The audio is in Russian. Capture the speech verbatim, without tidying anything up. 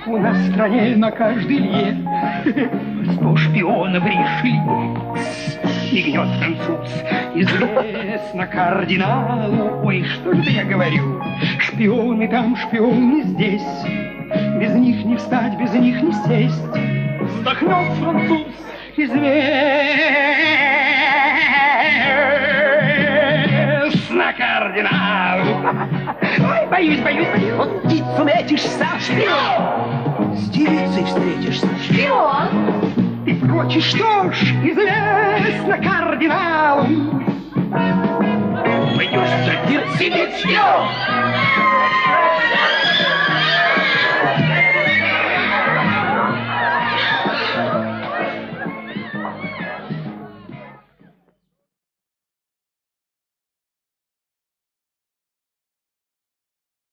У нас в стране на каждой лье сто шпионов решили. Мигнет француз, известно кардиналу. Ой, что же я говорю? Шпионы там, шпионы здесь. Без них не встать, без них не сесть. Вздохнет француз, известно кардиналу. Ой, боюсь, боюсь, боюсь. Вот птицу метишься, шпион. С девицей встретишься, шпион. И прочее, что ж, известно кардиналу. Пойдешь садиться, шпион.